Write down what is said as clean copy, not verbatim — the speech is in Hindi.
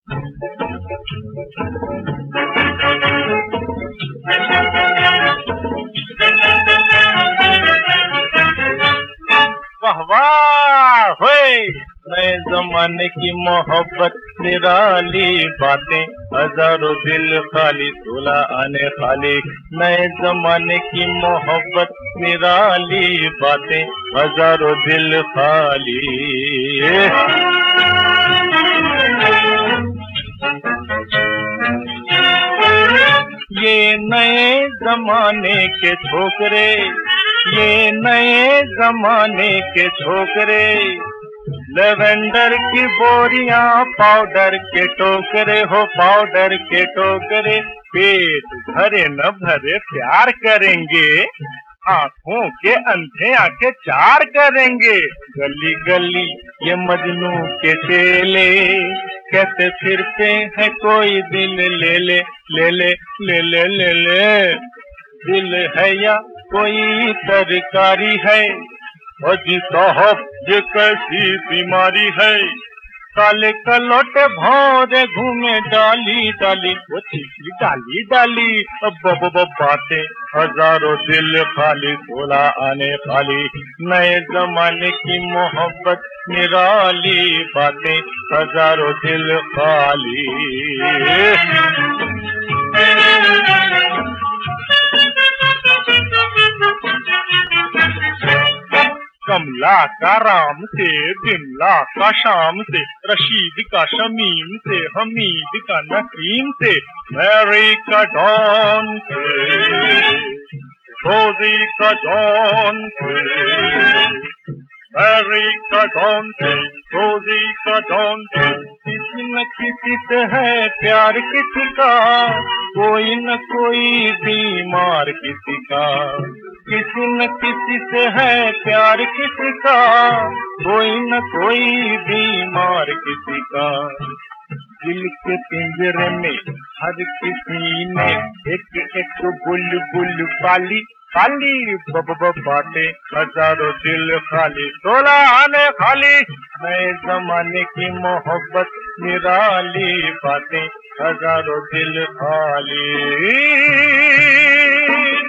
वाह वाह होए, नए जमाने की मोहब्बत निराली बातें, हजारों दिल खाली, सोला आने खाली। नए जमाने की मोहब्बत निराली बातें, हजारों दिल खाली। ये नए जमाने के छोकरे, ये नए जमाने के छोकरे, लेवेंडर की बोरियां, पाउडर के टोकरे हो, पाउडर के टोकरे। पेट भरे न भरे प्यार करेंगे, आंखों के अंधे आंखें चार करेंगे। गली गली ये मजनू के चेले, कहते फिरते हैं कोई दिल ले ले, ले ले ले ले ले ले। दिल है या कोई तरकारी है, अजी साहब ये कैसी बीमारी है। काले कलोटे भौरे घूमे डाली डाली, वो चीखी डाली डाली। अब बातें हजारों दिल खाली, सोला आने खाली। नए जमाने की मोहब्बत निराली बातें, हजारों दिल खाली। कमला का राम से, बिमला का शाम से, रशीद का शमीम से, हमीद का नसीम से, मैरी का डॉन से, रोजी का जॉन से, मैरी का डॉन से, रोजी का जॉन से। किसी न किसी से है प्यार किसी का, कोई न कोई बीमार किसी का। किसी न किसी से है प्यार किसी का, कोई न कोई बीमार किसी का। दिल के पिंजरे में हर किसी ने एक एक बुलबुल पाली खाली। बातें हजारों दिल खाली, सोला आने खाली। नए जमाने की मोहब्बत निराली बातें, हजारों दिल खाली।